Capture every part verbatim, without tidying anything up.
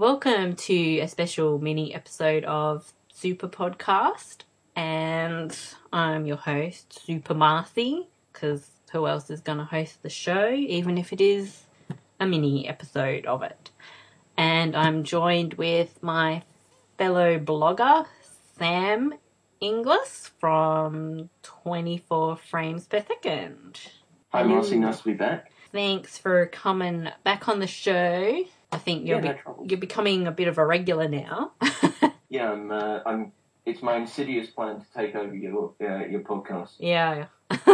Welcome to a special mini episode of Super Podcast, and I'm your host, Super Marcy, because who else is going to host the show, even if it is a mini episode of it. And I'm joined with my fellow blogger, Sam Inglis from twenty-four Frames Per Second. Hi Marcy, nice to be back. Thanks for coming back on the show. I think you're yeah, be- no you're becoming a bit of a regular now. yeah, I'm. Uh, I'm. It's my insidious plan to take over your uh, your podcast. Yeah,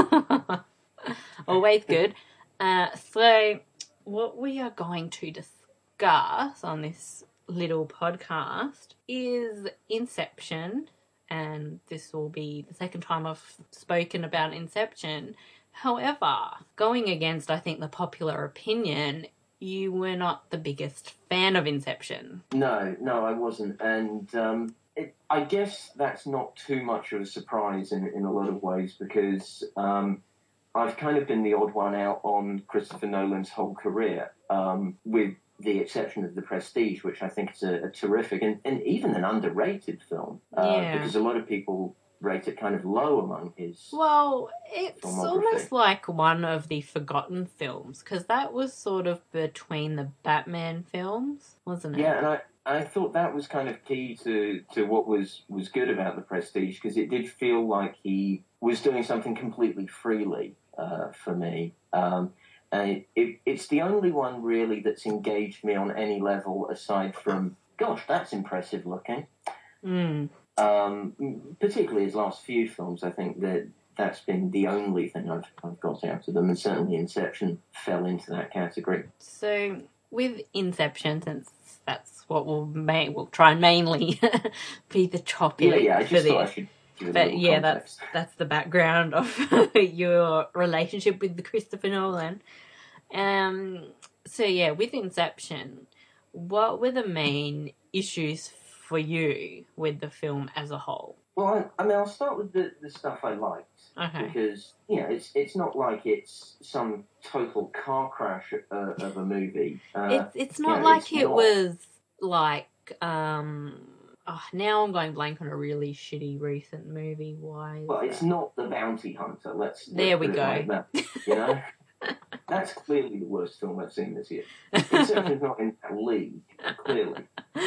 always good. Uh, so, what we are going to discuss on this little podcast is Inception, and this will be the second time I've spoken about Inception. However, going against, I think, the popular opinion, you were not the biggest fan of Inception. No, no, I wasn't, and um, it, I guess that's not too much of a surprise in in a lot of ways because um, I've kind of been the odd one out on Christopher Nolan's whole career, um, with the exception of The Prestige, which I think is a, a terrific and, and even an underrated film, uh, Yeah. because a lot of people rate it kind of low among his. Well, it's filmography. almost like one of the forgotten films, because that was sort of between the Batman films, wasn't it? Yeah, and I, I thought that was kind of key to, to what was, was good about The Prestige, because it did feel like he was doing something completely freely uh, for me. Um, and it, it, it's the only one, really, that's engaged me on any level aside from, gosh, that's impressive looking. Mm. Um, particularly his last few films, I think that that's been the only thing I've, I've got out of them, and certainly Inception fell into that category. So, with Inception, since that's what we'll ma- we'll try and mainly be the topic Yeah, yeah, I for just this. thought I should give it a But little yeah, context. that's that's the background of your relationship with Christopher Nolan. Um. So yeah, with Inception, what were the main issues for you with the film as a whole? Well, I, I mean, I'll start with the, the stuff I liked. Okay. Because, you know, it's it's not like it's some total car crash uh, of a movie. Uh, It's it's not you know, like it's it not. was like um. Oh, now I'm going blank on a really shitty recent movie. Why? Is Well, it's that? not The Bounty Hunter. Let's, let's There we put it go. like that, you know? That's clearly the worst film I've seen this year. Inception's not in that league, clearly.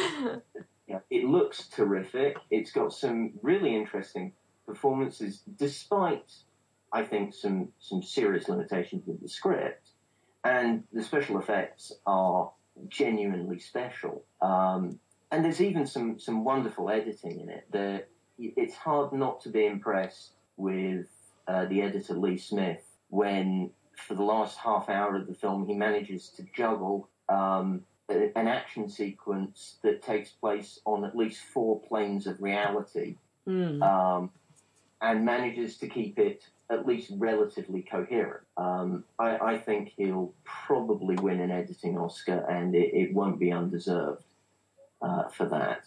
Yeah, it looks terrific. It's got some really interesting performances, despite, I think, some, some serious limitations with the script. And the special effects are genuinely special. Um, and there's even some, some wonderful editing in it. The, it's hard not to be impressed with uh, the editor Lee Smith when, for the last half hour of the film, he manages to juggle um, an action sequence that takes place on at least four planes of reality, Mm. um, and manages to keep it at least relatively coherent. Um, I, I think he'll probably win an editing Oscar, and it, it won't be undeserved uh, for that.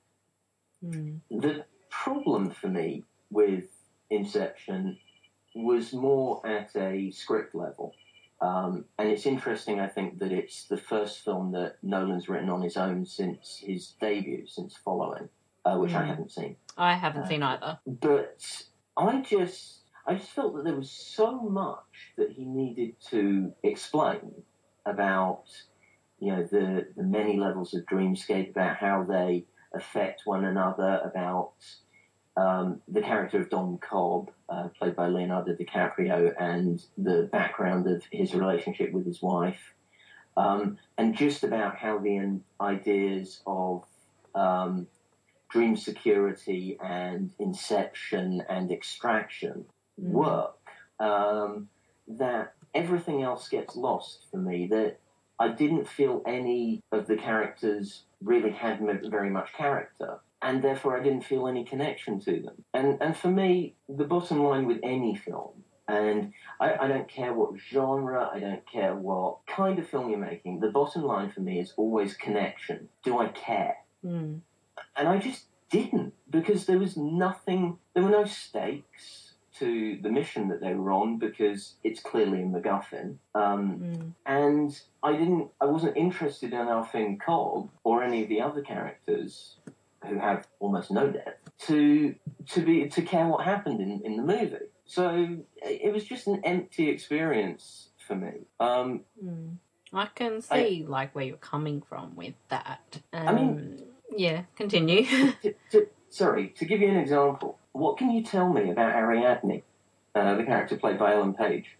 Mm. The problem for me with Inception was more at a script level. Um, and it's interesting, I think, that it's the first film that Nolan's written on his own since his debut, since Following, uh, which Mm. I haven't seen. I haven't Uh, seen either. But I just, I just felt that there was so much that he needed to explain about, you know, the, the many levels of dreamscape, about how they affect one another, about um, the character of Don Cobb, uh, played by Leonardo DiCaprio, and the background of his relationship with his wife, um, and just about how the ideas of um, dream security and inception and extraction Mm. work, um, that everything else gets lost for me. That I didn't feel any of the characters really had very much character, and therefore I didn't feel any connection to them. And and for me, the bottom line with any film, and I, I don't care what genre, I don't care what kind of film you're making, the bottom line for me is always connection. Do I care? Mm. And I just didn't, because there was nothing, there were no stakes to the mission that they were on because it's clearly a MacGuffin. Um, Mm. and I didn't, I wasn't interested enough in Cobb or any of the other characters who have almost no depth to to be to care what happened in, in the movie. So it was just an empty experience for me. Um, Mm. I can see I, like where you're coming from with that. Um, I mean, yeah, continue. to, to, sorry, to give you an example, what can you tell me about Ariadne, uh, the character played by Ellen Page?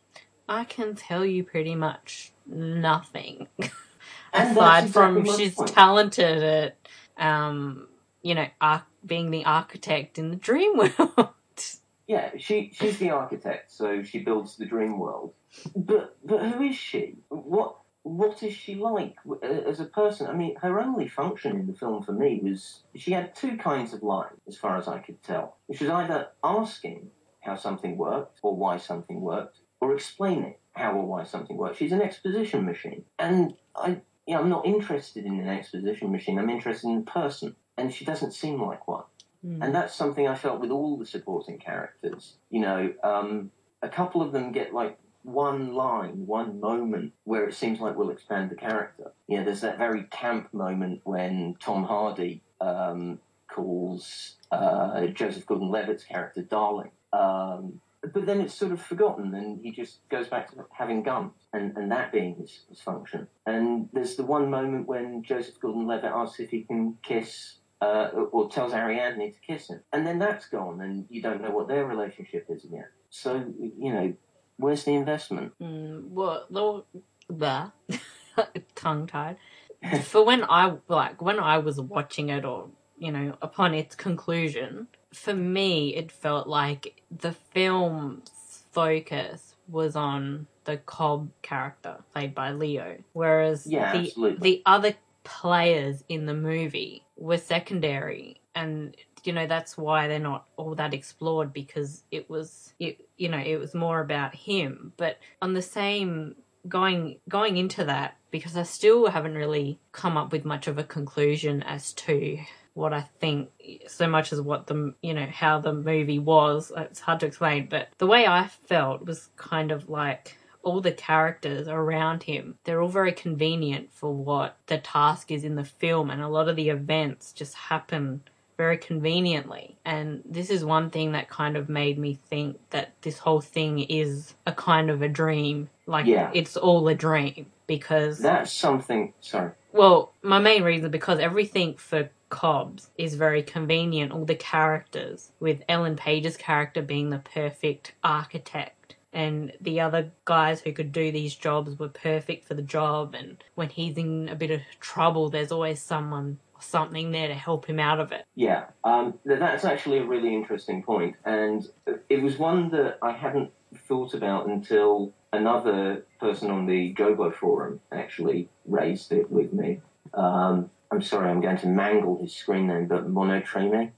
I can tell you pretty much nothing. And aside exactly from she's point. talented at, um, you know, arch- being the architect in the dream world. Yeah, she she's the architect, so she builds the dream world. But but who is she? What what is she like as a person? I mean, her only function in the film for me was she had two kinds of lines, as far as I could tell. She was either asking how something worked or why something worked, or explaining how or why something worked. She's an exposition machine, and I yeah, I'm not interested in an exposition machine. I'm interested in a person, and she doesn't seem like one. And that's something I felt with all the supporting characters. You know, um, a couple of them get like one line, one moment where it seems like we'll expand the character. You know, there's that very camp moment when Tom Hardy um, calls uh, Joseph Gordon-Levitt's character darling. Um, but then it's sort of forgotten and he just goes back to having guns and, and that being his, his function. And there's the one moment when Joseph Gordon-Levitt asks if he can kiss... Uh, or tells Ariadne to kiss him. And then that's gone, and you don't know what their relationship is again. So, you know, where's the investment? Mm, well, the, the tongue-tied. For when I, like, when I was watching it, or, you know, upon its conclusion, for me, it felt like the film's focus was on the Cobb character, played by Leo. Whereas yeah, the absolutely. the other players in the movie were secondary, and you know that's why they're not all that explored, because it was it, you know it was more about him. But on the same going going into that, because I still haven't really come up with much of a conclusion as to what I think, so much as what the you know how the movie was. It's hard to explain, but the way I felt was kind of like all the characters around him, they're all very convenient for what the task is in the film, and a lot of the events just happen very conveniently. And this is one thing that kind of made me think that this whole thing is a kind of a dream. Like, yeah. It's all a dream, because... That's something... Sorry. Well, my main reason, because everything for Cobbs is very convenient, all the characters, with Ellen Page's character being the perfect architect. And the other guys who could do these jobs were perfect for the job. And when he's in a bit of trouble, there's always someone or something there to help him out of it. Yeah, um, that's actually a really interesting point. And it was one that I hadn't thought about until another person on the Jobo forum actually raised it with me. Um, I'm sorry, I'm going to mangle his screen name, but Monotreme.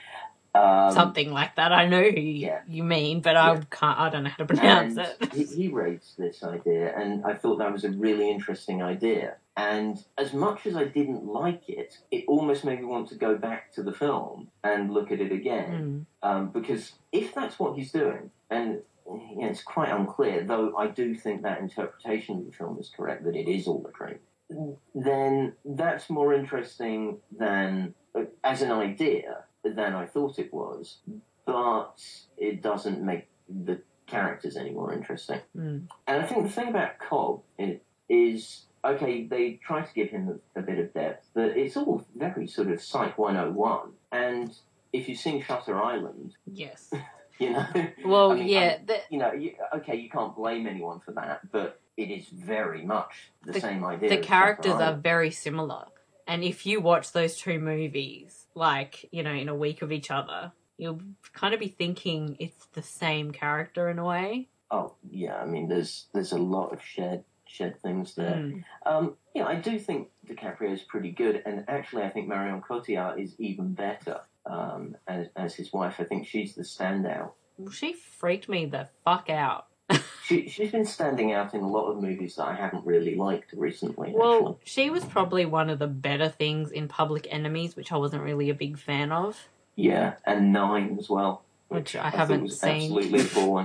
Um, Something like that. I know who yeah. you mean, but I yeah. can't. I don't know how to pronounce and it. he, he raised this idea, and I thought that was a really interesting idea. And as much as I didn't like it, it almost made me want to go back to the film and look at it again. Mm. Um, because if that's what he's doing, and you know, it's quite unclear, though I do think that interpretation of the film is correct, that it is all a dream, then that's more interesting than, uh, as an idea, than I thought it was, but it doesn't make the characters any more interesting. Mm. And I think the thing about Cobb is, is, okay, they try to give him a, a bit of depth, but it's all very sort of Psych one oh one. And if you've seen Shutter Island... Yes. You know? Well, I mean, yeah. I, the, you know, you, okay, you can't blame anyone for that, but it is very much the, the same idea. The characters are very similar. And if you watch those two movies, like, you know, in a week of each other, you'll kind of be thinking it's the same character in a way. Oh, yeah, I mean, there's there's a lot of shared shared things there. Mm. Um, yeah, I do think DiCaprio is pretty good, and actually I think Marion Cotillard is even better um, as, as his wife. I think she's the standout. Well, she freaked me the fuck out. She, she's been standing out in a lot of movies that I haven't really liked recently, well, actually. She was probably one of the better things in Public Enemies, which I wasn't really a big fan of. Yeah, and Nine as well. which I, I haven't thought was seen. Absolutely appalling.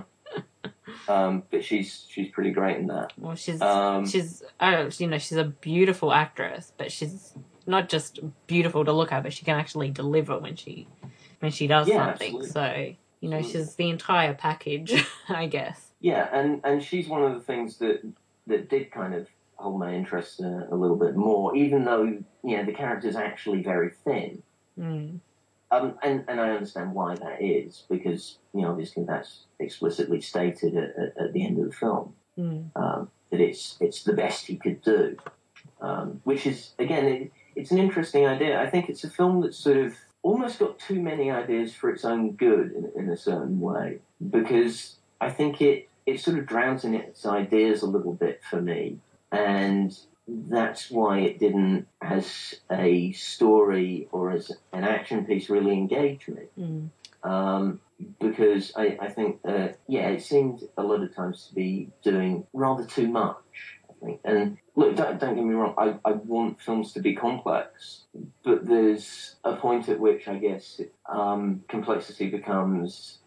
um, but she's she's pretty great in that. Well, she's Um, she's uh, you know she's a beautiful actress, but she's not just beautiful to look at, but she can actually deliver when she when she does Yeah, something. absolutely. So you know Absolutely. she's the entire package, I guess. Yeah, and, and she's one of the things that that did kind of hold my interest a, a little bit more, even though you know the character's actually very thin. Mm. Um, and, and I understand why that is, because, you know, obviously that's explicitly stated at, at, at the end of the film, Mm. um, that it's it's the best he could do, um, which is, again, it, it's an interesting idea. I think it's a film that's sort of almost got too many ideas for its own good in, in a certain way, because I think it, it sort of drowns in its ideas a little bit for me, and that's why it didn't, as a story or as an action piece, really engage me. Mm. Um, because I, I think, uh, yeah, it seemed a lot of times to be doing rather too much, I think. And look, don't, don't get me wrong, I, I want films to be complex, but there's a point at which, I guess, um, complexity becomes...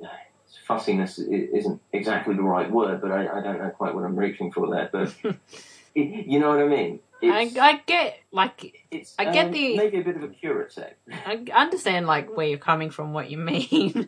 Fussiness isn't exactly the right word, but I, I don't know quite what I'm reaching for there, but... It, you know what I mean? I, I get like it's I get um, the maybe a bit of a purity. I understand like where you're coming from, what you mean,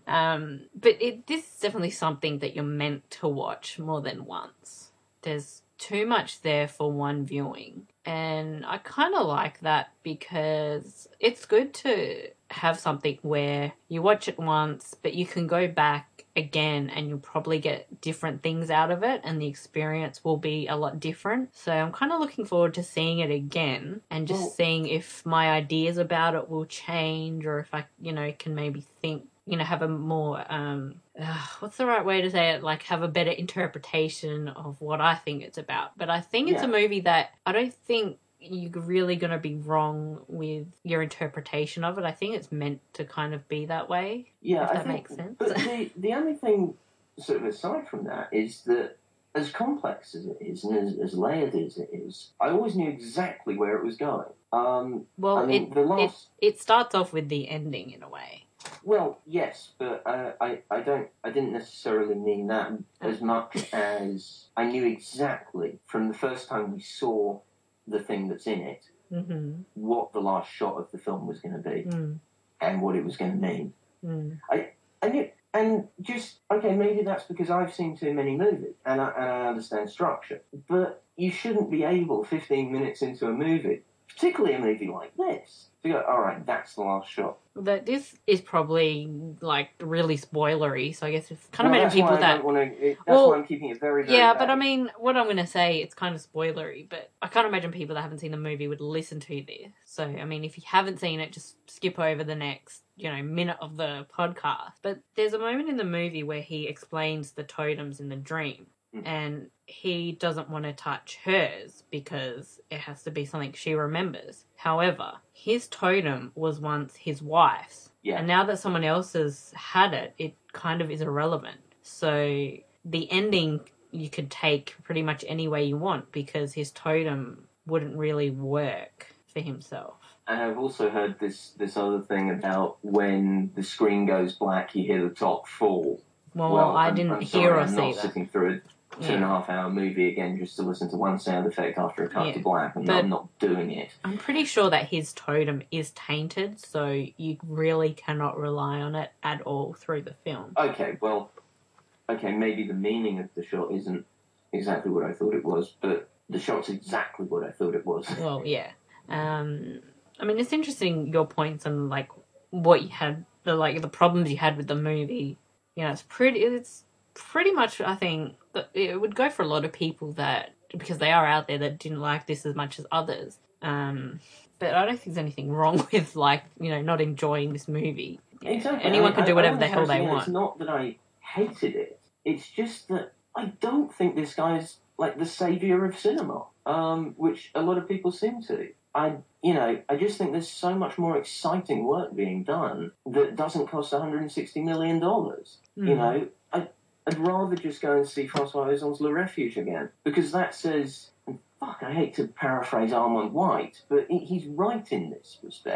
um, but it this is definitely something that you're meant to watch more than once. There's too much there for one viewing, and I kind of like that because it's good to have something where you watch it once, but you can go back again and you'll probably get different things out of it and the experience will be a lot different. So I'm kind of looking forward to seeing it again and just Well, seeing if my ideas about it will change, or if I, you know, can maybe think, you know, have a more, um, uh, what's the right way to say it? Like have a better interpretation of what I think it's about. But I think it's yeah. a movie that I don't think you're really going to be wrong with your interpretation of it. I think it's meant to kind of be that way. Yeah, if I that think, makes sense. But the, the only thing, sort of aside from that, is that as complex as it is and as, as layered as it is, I always knew exactly where it was going. Um, well, I mean, it, the last... it it starts off with the ending in a way. Well, yes, but uh, I, I don't, I didn't necessarily mean that as much as I knew exactly from the first time we saw the thing that's in it, mm-hmm. what the last shot of the film was going to be mm. and what it was going to mean. Mm. I, I knew, and just, okay, maybe that's because I've seen too many movies and I, and I understand structure, but you shouldn't be able, fifteen minutes into a movie, particularly a movie like this, to go, all right, that's the last shot. That this is probably like really spoilery, so I guess it's kind well, of that's imagine people why I that. don't want to. That's well, why I'm keeping it very, very yeah, vague. but I mean, what I'm going to say, it's kind of spoilery, but I can't imagine people that haven't seen the movie would listen to this. So, I mean, if you haven't seen it, just skip over the next, you know, minute of the podcast. But there's a moment in the movie where he explains the totems in the dream. Mm. And he doesn't want to touch hers because it has to be something she remembers. However, his totem was once his wife's. Yeah. And now that someone else has had it, it kind of is irrelevant. So the ending you could take pretty much any way you want because his totem wouldn't really work for himself. And I've also heard this, this other thing about when the screen goes black, you hear the top fall. Well, well I I'm, didn't I'm hear sorry, or I'm see not that. sitting through a two Yeah. and a half hour movie again just to listen to one sound effect after it cut Yeah. to black. I'm, But I'm not doing it. I'm pretty sure that his totem is tainted, so you really cannot rely on it at all through the film. Okay, well, okay, maybe the meaning of the shot isn't exactly what I thought it was, but the shot's exactly what I thought it was. Well, yeah. Um, I mean, it's interesting your points on like what you had, the like the problems you had with the movie. You know, it's pretty. It's pretty much. I think that it would go for a lot of people that because they are out there that didn't like this as much as others. Um, but I don't think there's anything wrong with like you know not enjoying this movie. Exactly. Anyone I mean, can do I, whatever I the hell they again, want. It's not that I hated it. It's just that I don't think this guy's like the saviour of cinema, um, which a lot of people seem to. I, you know, I just think there's so much more exciting work being done that doesn't cost one hundred sixty million dollars. Mm. You know, I, I'd rather just go and see Francois Ozon's Le Refuge again, because that says, and fuck, I hate to paraphrase Armand White, but he's right in this respect.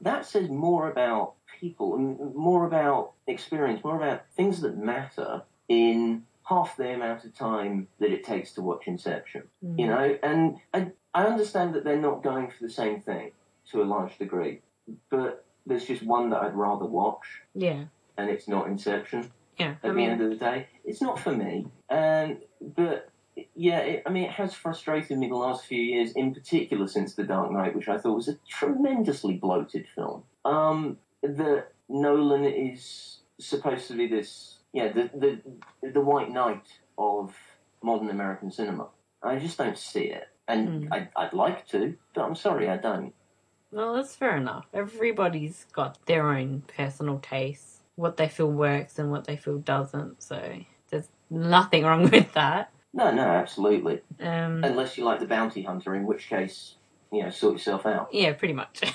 that says more about people and more about experience, more about things that matter in half the amount of time that it takes to watch Inception. Mm. You know, and I, I understand that they're not going for the same thing to a large degree, but there's just one that I'd rather watch. Yeah. And it's not Inception. Yeah. At I the mean, end of the day, it's not for me. And but yeah, it, I mean, it has frustrated me the last few years, in particular since The Dark Knight, which I thought was a tremendously bloated film. Um, that Nolan is supposed to be this, yeah, the the the White Knight of modern American cinema. I just don't see it, and mm. I, I'd like to, but I'm sorry, I don't. Well, that's fair enough. Everybody's got their own personal tastes, what they feel works and what they feel doesn't, so there's nothing wrong with that. No, no, absolutely. Um, Unless you like The Bounty Hunter, in which case, you know, sort yourself out. Yeah, pretty much.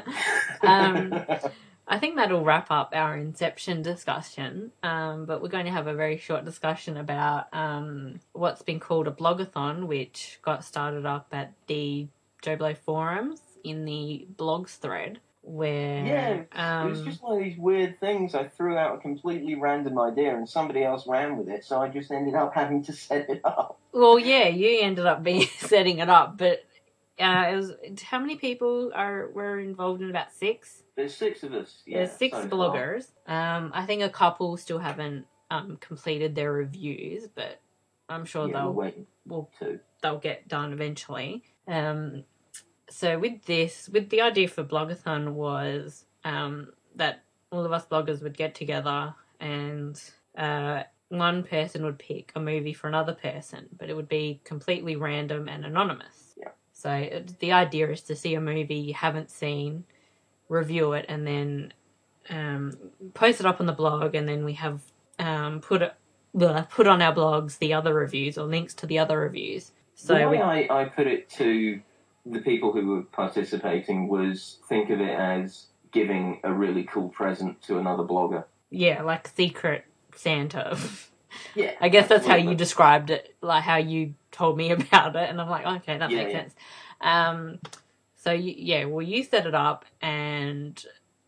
um, I think that'll wrap up our Inception discussion, um, but we're going to have a very short discussion about um, what's been called a blogathon, which got started up at the Joe Blow forums in the blogs thread, where... Yeah, um, it was just one of these weird things. I threw out a completely random idea and somebody else ran with it, so I just ended up having to set it up. Well, yeah, you ended up being setting it up, but uh, it was... How many people are were involved in about six? There's six of us, yeah. There's six so bloggers. Um, I think a couple still haven't um, completed their reviews, but I'm sure yeah, they'll... We're will to. They'll get done eventually. Um... So with this, with the idea for Blogathon was um, that all of us bloggers would get together and uh, one person would pick a movie for another person, but it would be completely random and anonymous. Yeah. So it, the idea is to see a movie you haven't seen, review it, and then um, post it up on the blog, and then we have um, put it, well, put on our blogs the other reviews or links to the other reviews. So the way we, I, I put it to the people who were participating was think of it as giving a really cool present to another blogger. Yeah, like Secret Santa. Yeah. I guess that's absolutely. How you described it, like how you told me about it, and I'm like, okay, that yeah, makes yeah. sense. Um, so, you, yeah, well, you set it up, and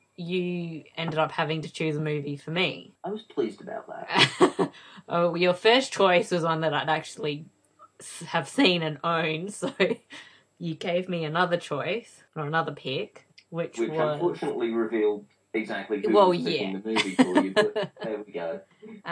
you ended up having to choose a movie for me. I was pleased about that. Oh, your first choice was one that I'd actually have seen and owned, so... You gave me another choice, or another pick, which, which was... Which unfortunately revealed exactly who well, was picking yeah. the movie for you, but there we go.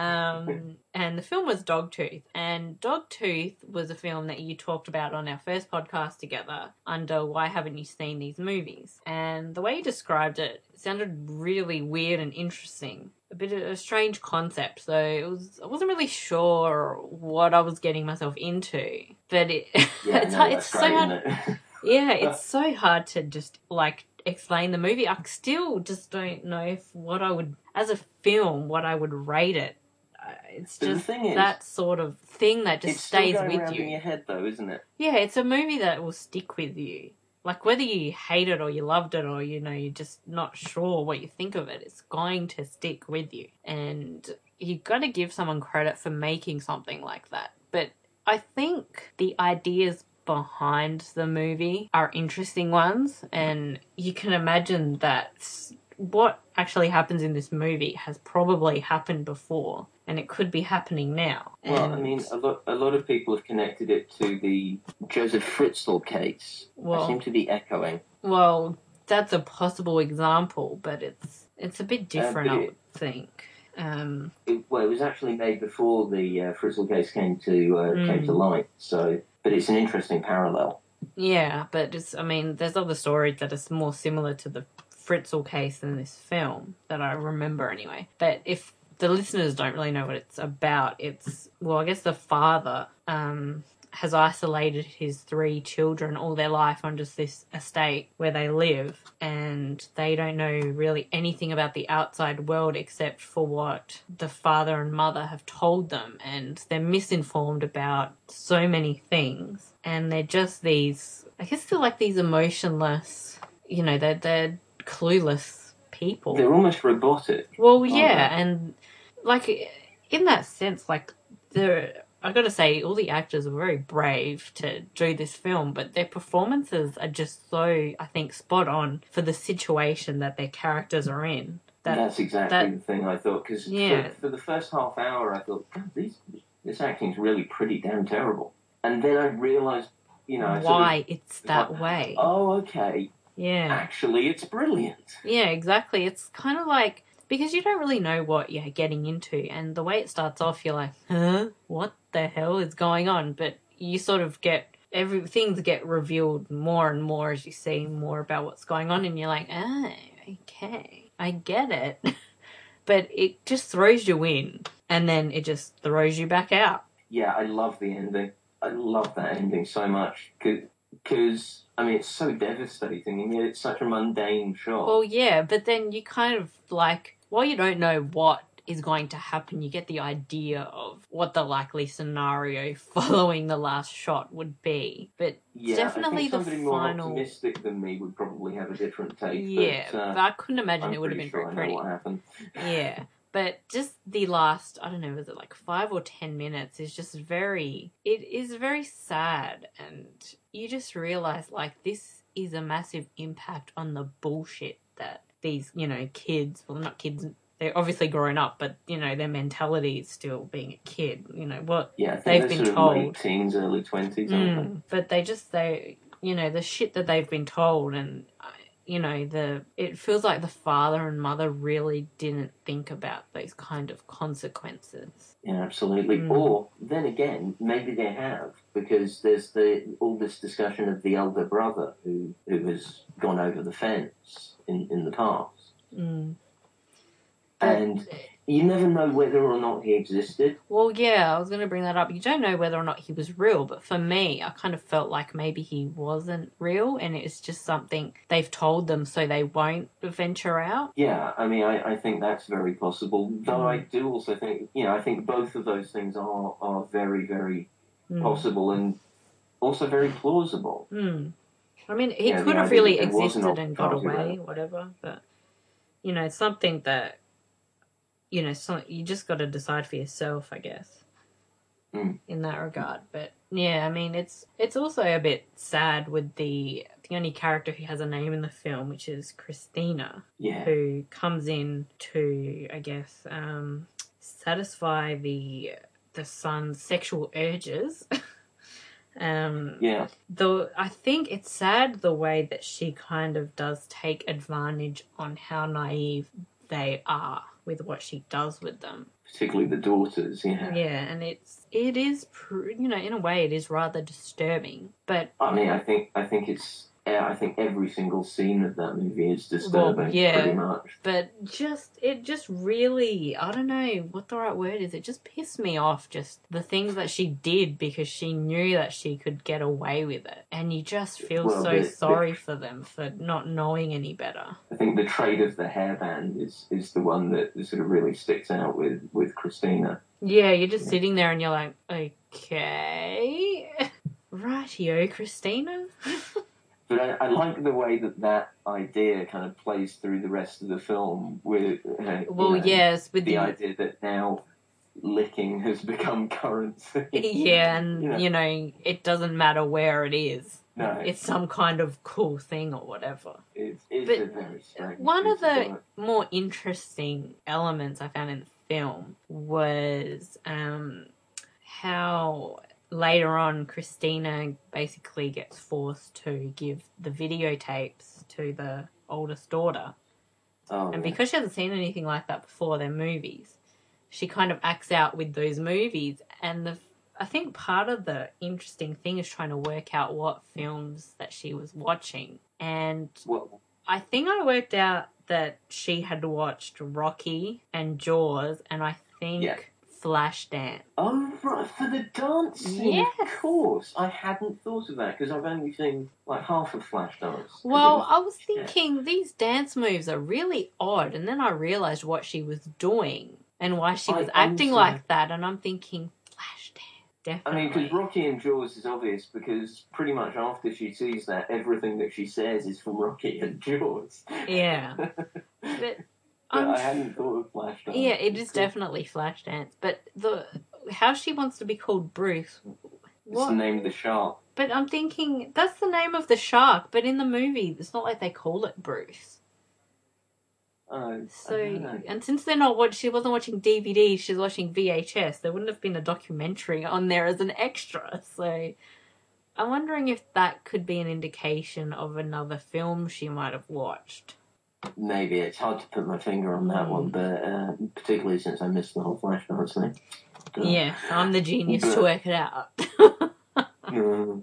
Um, and the film was Dogtooth, and Dogtooth was a film that you talked about on our first podcast together under Why Haven't You Seen These Movies? And the way you described it sounded really weird and interesting. A bit of a strange concept, so it was. I wasn't really sure what I was getting myself into, but it, yeah, it's no, hard, it's so great, hard. It? Yeah, it's so hard to just like explain the movie. I still just don't know if what I would, as a film, what I would rate it. It's just that is, sort of thing that just it's stays still going with around you. In your head, though, isn't it? Yeah, it's a movie that will stick with you. Like, whether you hate it or you loved it or, you know, you're just not sure what you think of it, it's going to stick with you. And you've got to give someone credit for making something like that. But I think the ideas behind the movie are interesting ones. And you can imagine that what actually happens in this movie has probably happened before. And it could be happening now. Well, and... I mean, a lot, a lot of people have connected it to the Joseph Fritzl case. Well, I seem to be echoing. Well, that's a possible example, but it's it's a bit different, uh, I would it, think. Um, it, well, it was actually made before the uh, Fritzl case came to uh, mm. came to light. So, but it's an interesting parallel. Yeah, but it's, I mean, there's other stories that are more similar to the Fritzl case than this film that I remember anyway. But if the listeners don't really know what it's about, it's, well, I guess the father um, has isolated his three children all their life on just this estate where they live, and they don't know really anything about the outside world except for what the father and mother have told them, and they're misinformed about so many things, and they're just these, I guess they're like these emotionless, you know, they're, they're clueless people. They're almost robotic. Well, yeah, and like in that sense, like they're I got to say, all the actors were very brave to do this film, but their performances are just so, I think, spot on for the situation that their characters are in. That, That's exactly that, the thing I thought, because yeah. for, for the first half hour, I thought, God, these, this acting's really pretty damn terrible. And then I realised, you know... why sort of, it's that like, way. Oh, okay. Yeah. Actually, it's brilliant. Yeah, exactly. It's kind of like, because you don't really know what you're getting into, and the way it starts off, you're like, huh? What the hell is going on? But you sort of get, every things get revealed more and more as you see more about what's going on, and you're like, oh, okay, I get it. But it just throws you in, and then it just throws you back out. Yeah, I love the ending. I love that ending so much, because, I mean, it's so devastating, and yet it's such a mundane shot. Well, yeah, but then you kind of, like, while you don't know what is going to happen, you get the idea of what the likely scenario following the last shot would be. But yeah, definitely I think the somebody final... more optimistic than me would probably have a different take. Yeah, but, uh, but I couldn't imagine I'm it would have been sure very I pretty. know what happened. Yeah. But just the last, I don't know, was it like five or ten minutes is just very, it is very sad. And you just realize, like, this is a massive impact on the bullshit that these, you know, kids, well, not kids, they're obviously grown up, but, you know, their mentality is still being a kid, you know, what yeah, I think they've they're been sort told. Of late teens, early twenties, aren't mm, they? But they just, they, you know, the shit that they've been told, and you know, the it feels like the father and mother really didn't think about those kind of consequences. Yeah, absolutely. Mm. Or, then again, maybe they have, because there's the all this discussion of the elder brother who, who has gone over the fence in, in the past. Mm. And you never know whether or not he existed. Well, yeah, I was going to bring that up. You don't know whether or not he was real, but for me, I kind of felt like maybe he wasn't real, and it's just something they've told them so they won't venture out. Yeah, I mean, I, I think that's very possible. Though mm. I do also think, you know, I think both of those things are, are very, very mm. possible and also very plausible. Mm. I mean, he yeah, could have really existed and got away, whatever, but, you know, something that, you know, so you just got to decide for yourself, I guess, mm. in that regard. But yeah, I mean, it's it's also a bit sad with the the only character who has a name in the film, which is Christina, yeah. who comes in to, I guess, um, satisfy the the son's sexual urges. um, yeah. Though I think it's sad the way that she kind of does take advantage on how naive they are with what she does with them, particularly the daughters. Yeah, yeah, and it's it is you know in a way it is rather disturbing. But I mean, I think I think it's I think every single scene of that movie is disturbing. Well, yeah, pretty much. But just it just really I don't know what the right word is. It just pissed me off. Just the things that she did because she knew that she could get away with it, and you just feel well, so the, sorry the, for them for not knowing any better. I think the trade of the hairband is is the one that sort of really sticks out with with Christina. Yeah, you're just yeah. sitting there and you're like, okay, rightio, Christina. But I, I like the way that that idea kind of plays through the rest of the film with, uh, well, you know, yes, with the, the idea that now licking has become currency. Yeah, and, you know, you know, it doesn't matter where it is. No. It's some kind of cool thing or whatever. It's, it's but a very strange one of the of more interesting elements I found in the film was um, how... later on, Christina basically gets forced to give the videotapes to the oldest daughter. Oh, and yeah. because she hasn't seen anything like that before, they're movies, she kind of acts out with those movies. And the I think part of the interesting thing is trying to work out what films that she was watching. And well, I think I worked out that she had watched Rocky and Jaws, and I think... yeah. Flashdance. Oh, right, for the dance scene, yes. Of course. I hadn't thought of that, because I've only seen, like, half of Flashdance. Well, was, I was thinking yeah. these dance moves are really odd, and then I realised what she was doing and why she was I, acting like that. that, and I'm thinking, Flashdance, definitely. I mean, because Rocky and Jaws is obvious, because pretty much after she sees that, everything that she says is from Rocky and Jaws. Yeah. But... But I hadn't thought of Flashdance. Yeah, it is definitely Flashdance. But the how she wants to be called Bruce. It's the name of the shark. But I'm thinking, that's the name of the shark, but in the movie, it's not like they call it Bruce. Oh, So, I don't know. and since they're not watch, she wasn't watching D V D, she's watching V H S. There wouldn't have been a documentary on there as an extra. So, I'm wondering if that could be an indication of another film she might have watched. Maybe. It's hard to put my finger on that Mm. one, but uh, particularly since I missed the whole Flashdance thing. But, Yeah, I'm the genius but, to work it out. um,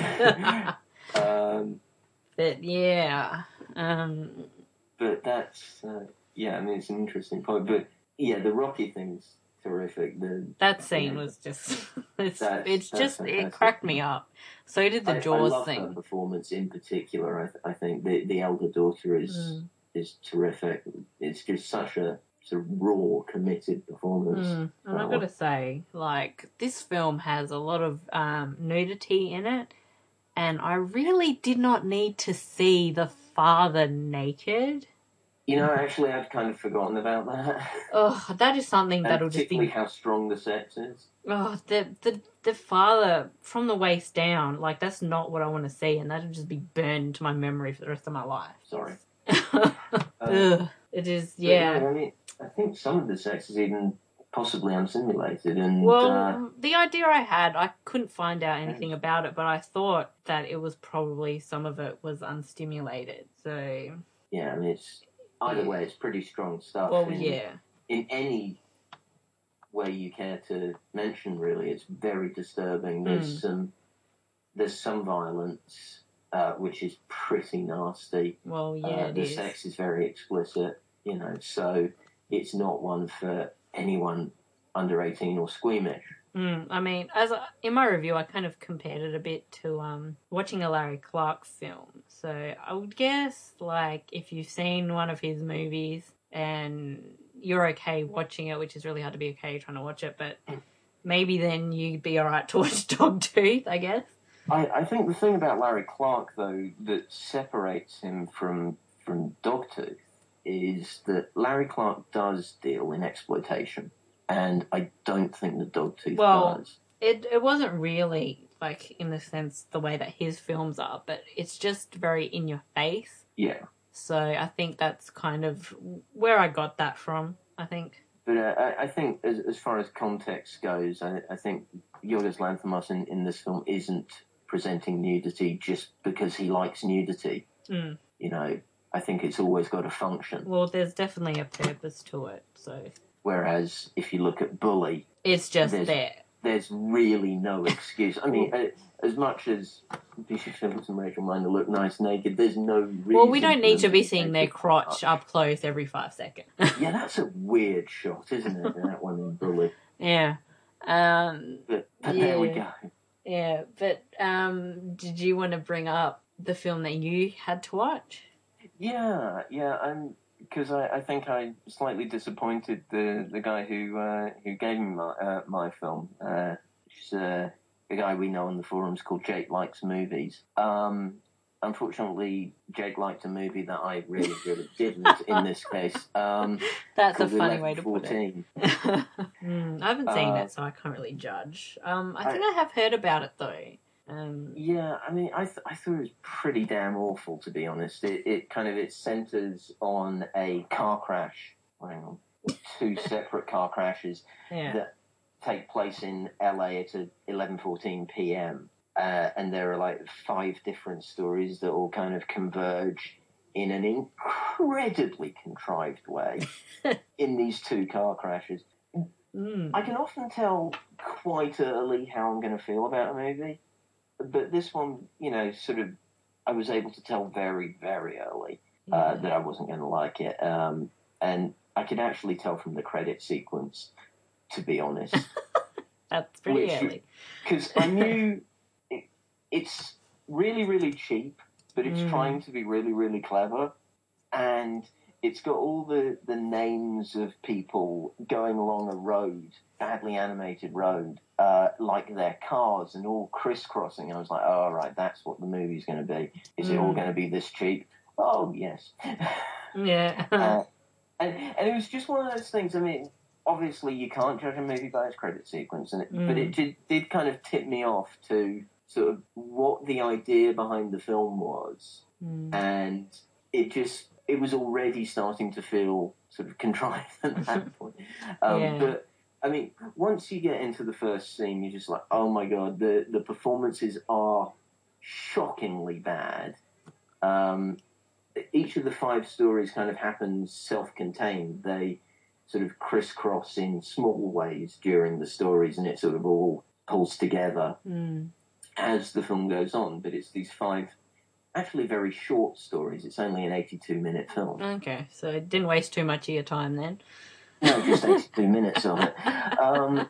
um, But yeah, um, but that's uh, yeah. I mean, it's an interesting point. But yeah, the Rocky thing's terrific. The that scene yeah, was just, it's, That's- it's that's just, fantastic. it cracked me up. So did the I, I Jaws love thing. her performance in particular. I, th- I think the the elder daughter is Mm. is terrific. It's just such a sort of raw, committed performance. Mm. And that I one. gotta say, like, this film has a lot of um, nudity in it, and I really did not need to see the father naked. You know, actually, I'd kind of forgotten about that. Oh, that is something And that'll just particularly be. how strong the sex is. Oh, the the the father from the waist down, like that's not what I want to see, and that'll just be burned into my memory for the rest of my life. Sorry. Ugh, it is, But yeah. no, I mean, I think some of the sex is even possibly unsimulated, and Well, uh, the idea I had, I couldn't find out anything about it, but I thought that it was probably some of it was unstimulated. So, yeah, I mean, it's either Yeah. way, it's pretty strong stuff. well, in, yeah. in any way you care to mention, really, it's very disturbing. There's Mm. some, there's some violence, uh, which is pretty nasty. Well, yeah, uh, it the is. sex is very explicit, you know, so it's not one for anyone under eighteen or squeamish. Mm, I mean, as a, in my review, I kind of compared it a bit to um, watching a Larry Clark film. So I would guess, like, if you've seen one of his movies and you're okay watching it, which is really hard to be okay trying to watch it, but maybe then you'd be alright to watch Dogtooth, I guess. I, I think the thing about Larry Clark, though, that separates him from from Dogtooth is that Larry Clark does deal in exploitation, and I don't think the Dogtooth Well, does. It it wasn't really, like, in the sense, the way that his films are, but it's just very in your face. Yeah, So I think that's kind of where I got that from, I think. but uh, I, I think as as far as context goes, I, I think Yorgos Lanthimos in, in this film isn't presenting nudity just because he likes nudity. Mm. You know, I think it's always got a function. Well, there's definitely a purpose to it, so Whereas if you look at Bully, it's just There's- there. there's really no excuse. I mean, uh, as much as Bishop Phillips and Rachel Minor look nice naked, there's no reason. Well, we don't for need to them be seeing their naked. crotch up close every five seconds. Yeah, that's a weird shot, isn't it? That one in Bully. Yeah. Um, But, but there we Yeah. go. yeah, but um, did you want to bring up the film that you had to watch? Yeah, yeah. I'm because I, I think I slightly disappointed the the guy who uh, who gave me my uh, my film. Uh, which is uh, a guy we know on the forums called Jake Likes Movies. Um, unfortunately, Jake liked a movie that I really, really didn't in this case. Um, That's a called funny way to put it. eleven fourteen. mm, I haven't seen Uh, it, so I can't really judge. Um, I I- think I, have heard about it though. Um, Yeah, I mean, I th- I thought it was pretty damn awful, to be honest. It it kind of it centers on a car crash. Hang on, two separate car crashes yeah. that take place in L A at eleven fourteen p.m. Uh, and there are like five different stories that all kind of converge in an incredibly contrived way in these two car crashes. Mm. I can often tell quite early how I'm going to feel about a movie, but this one, you know, sort of, I was able to tell very, very early uh, Yeah. that I wasn't going to like it. Um, and I could actually tell from the credit sequence, to be honest. That's pretty which- early. Because I knew it, it's really, really cheap, but it's Mm. trying to be really, really clever. And it's got all the, the names of people going along a road, badly animated road, uh, like their cars and all crisscrossing. I was like, oh, all right, that's what the movie's going to be. Is it all Mm. going to be this cheap? Oh, yes. Yeah. uh, and, and it was just one of those things. I mean, obviously you can't judge a movie by its credit sequence, and it, Mm. but it did, did kind of tip me off to sort of what the idea behind the film was, Mm. and it just it was already starting to feel sort of contrived at that point. Um, Yeah. But I mean, once you get into the first scene, you're just like, oh my god, the the performances are shockingly bad. Um, each of the five stories kind of happens self-contained. They sort of crisscross in small ways during the stories, and it sort of all pulls together Mm. as the film goes on. But it's these five actually very short stories. It's only an eighty-two minute film. Okay, so it didn't waste too much of your time then. No, just eighty-two minutes of it. Um,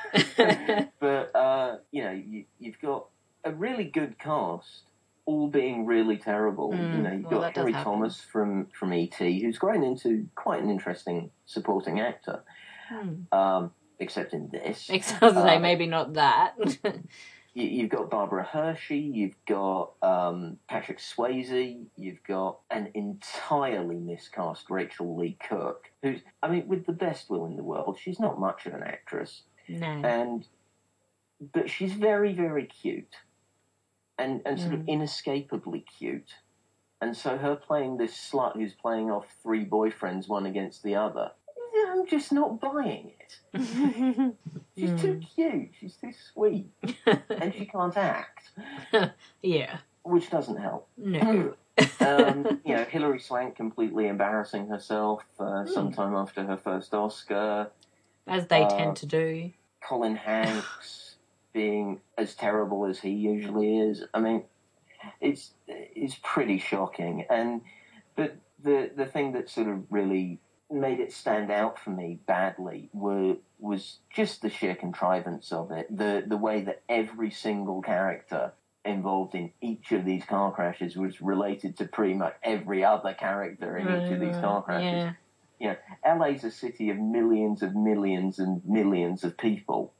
but, uh, you know, you, you've got a really good cast, all being really terrible. Mm, you know, you've well, got that does Henry happen. Thomas from, from E T, who's grown into quite an interesting supporting actor, Hmm. um, except in this. Except to say, Uh, maybe not that. you, you've got Barbara Hershey, you've got um, Patrick Swayze, you've got an entirely miscast Rachel Lee Cook, who's, I mean, with the best will in the world, she's not much of an actress. No. And but she's very, very cute, and and sort Mm. of inescapably cute, and so her playing this slut who's playing off three boyfriends one against the other, I'm just not buying it. She's Mm. too cute, she's too sweet, and she can't act, Yeah. which doesn't help. No. um, you know, Hilary Swank completely embarrassing herself uh, Mm. sometime after her first Oscar. As they uh, tend to do. Colin Hanks being as terrible as he usually is. I mean, it's it's pretty shocking. And but the the thing that sort of really made it stand out for me badly were was just the sheer contrivance of it. The the way that every single character involved in each of these car crashes was related to pretty much every other character in each of these car crashes. Yeah. You know, L A's a city of millions of millions and millions of people.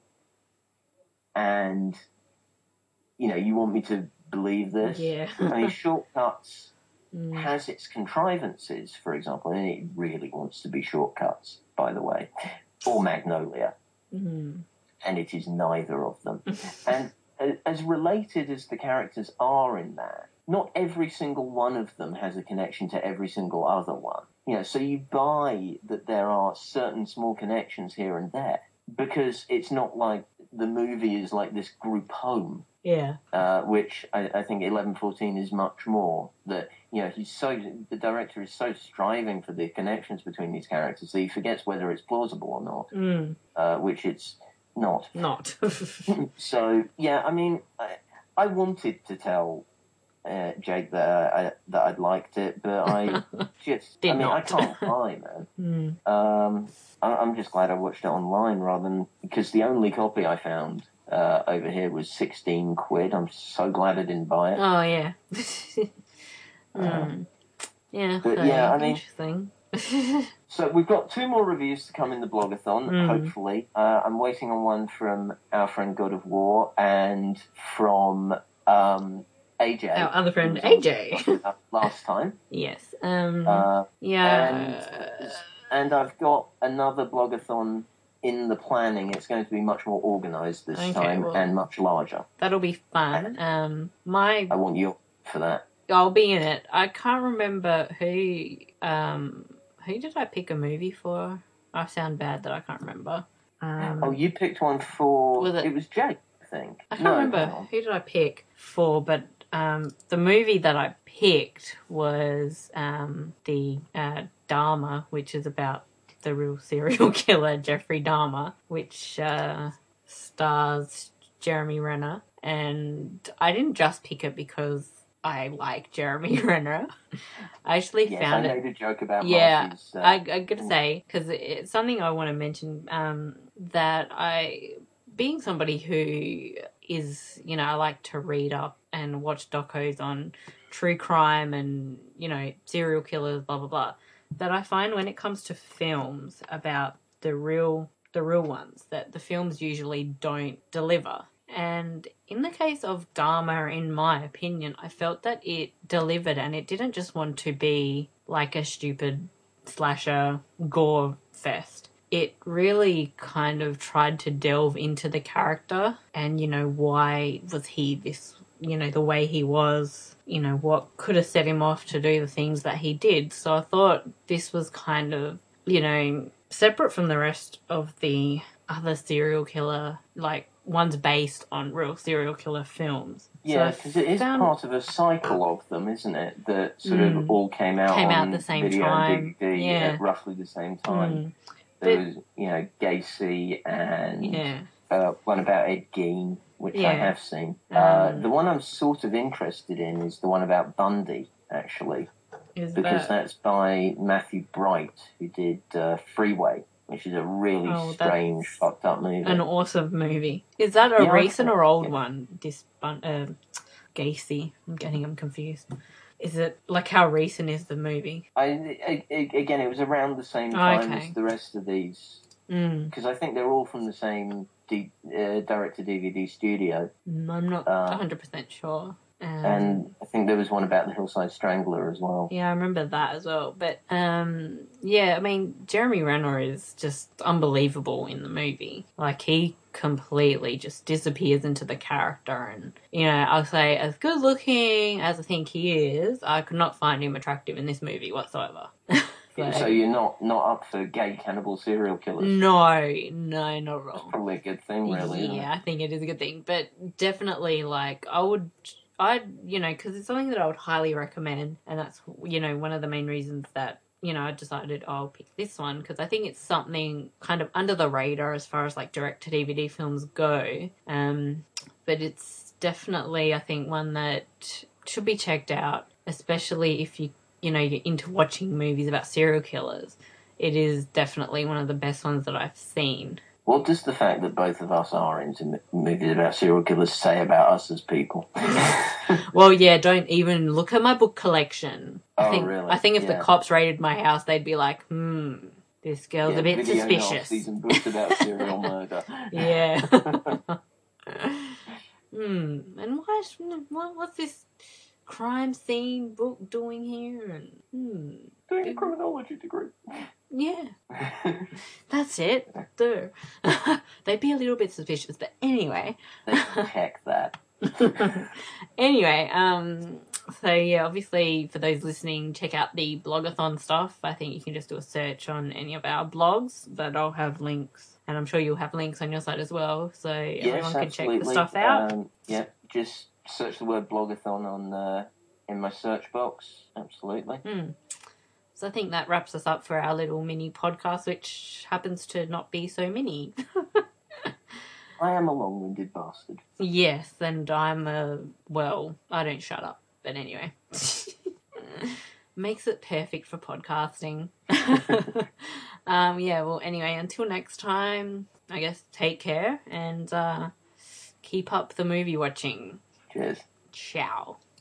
And, you know, you want me to believe this? Yeah. I mean, Shortcuts Mm. has its contrivances, for example, and it really wants to be Shortcuts, by the way, or Magnolia. Mm. And it is neither of them. And as related as the characters are in that, not every single one of them has a connection to every single other one. You know, so you buy that there are certain small connections here and there, because it's not like the movie is like this group home, Yeah. uh, which I, I think eleven fourteen is much more. That, you know, he's so, the director is so striving for the connections between these characters that he forgets whether it's plausible or not, Mm. uh, which it's not. Not. So, yeah, I mean, I, I wanted to tell uh, Jake that I, that I'd liked it, but I just, Did I mean, not. I can't lie, man. Mm. Um, I, I'm just glad I watched it online rather than, because the only copy I found uh, over here was sixteen quid. I'm so glad I didn't buy it. Oh, yeah. Uh, mm. Yeah, but okay. yeah, I mean- Interesting. So we've got two more reviews to come in the blogathon, Mm. hopefully. Uh, I'm waiting on one from our friend God of War and from um, A J. Our other friend, who was on A J. uh, last time. Yes. Um. Uh, yeah. And I've got another blogathon in the planning. It's going to be much more organised this Okay, time well- and much larger. That'll be fun. Um. My I want you for that. I'll be in it. I can't remember who. Um. Who did I pick a movie for? I sound bad that I can't remember. Um, Oh, you picked one for... Was it- it was Jake, I think. I can't No, remember hang on. who did I pick for, but um, the movie that I picked was um, the uh, Dahmer, which is about the real serial killer Jeffrey Dahmer, which uh, stars Jeremy Renner. And I didn't just pick it because I like Jeremy Renner. I actually Yes, found I it. made a joke about Yeah, Marcy's... Uh, I, I gotta say, because it's something I want to mention, um, that I, being somebody who is, you know, I like to read up and watch docos on true crime and, you know, serial killers, blah, blah, blah, that I find when it comes to films about the real, the real ones, that the films usually don't deliver. And in the case of Dahmer, in my opinion, I felt that it delivered, and it didn't just want to be like a stupid slasher gore fest. it really kind of tried to delve into the character and, you know, why was he this, you know, the way he was, you know, what could have set him off to do the things that he did. So I thought this was kind of, you know, separate from the rest of the other serial killer, like, ones based on real serial killer films. Yeah, So because it is found... part of a cycle of them, isn't it? That sort mm. of all came out came out on the same video time. and D V D yeah. at roughly the same time. Mm. There but... was, you know, Gacy and yeah. uh, one about Ed Gein, which yeah. I have seen. Um, uh, the one I'm sort of interested in is the one about Bundy, actually. Is because that... that's by Matthew Bright, who did uh, Freeway, which is a really oh, strange, fucked up movie. An awesome movie. Is that a yeah, recent or old yeah. one? This uh, Gacy. I'm getting him confused. Is it, like, how recent is the movie? I, I, I again, it was around the same time okay. as the rest of these, because mm. I think they're all from the same D, uh, direct-to-D V D studio. I'm not uh, one hundred percent sure. Um, and I think there was one about the Hillside Strangler as well. Yeah, I remember that as well. But, um, yeah, I mean, Jeremy Renner is just unbelievable in the movie. Like, he completely just disappears into the character. And, you know, I'll say, as good looking as I think he is, I could not find him attractive in this movie whatsoever. So, so you're not, not up for gay cannibal serial killers? No, no, not at all. That's probably a good thing, really, yeah, isn't it? I think it is a good thing. But definitely, like, I would... I'd, you know, because it's something that I would highly recommend, and that's, you know, one of the main reasons that, you know, I decided I'll pick this one, because I think it's something kind of under the radar as far as, like, direct-to-D V D films go, um, but it's definitely, I think, one that should be checked out, especially if you, you know, you're into watching movies about serial killers. It is definitely one of the best ones that I've seen. What does the fact that both of us are into movies about serial killers say about us as people? Well, yeah, don't even look at my book collection. I oh, think, really? I think if yeah. the cops raided my house, they'd be like, hmm, this girl's yeah, a bit video suspicious. Nazis and books about serial murder. Yeah. hmm, and what's, what, what's this crime scene book doing here? And hmm, doing a criminology degree. Yeah. That's it. Duh. They'd be a little bit suspicious, but anyway. They check that. Anyway, um, so yeah, obviously for those listening, check out the blogathon stuff. I think you can just do a search on any of our blogs, but I'll have links, and I'm sure you'll have links on your site as well, so yes, everyone can absolutely. check the stuff out. Um, yeah, just search the word blogathon on uh, in my search box. Absolutely. Mm. So I think that wraps us up for our little mini podcast, which happens to not be so mini. I am a long-winded bastard. Yes, and I'm a... Well, I don't shut up. But anyway. Makes it perfect for podcasting. um, yeah, well, anyway, until next time, I guess take care and uh, keep up the movie watching. Cheers. Ciao.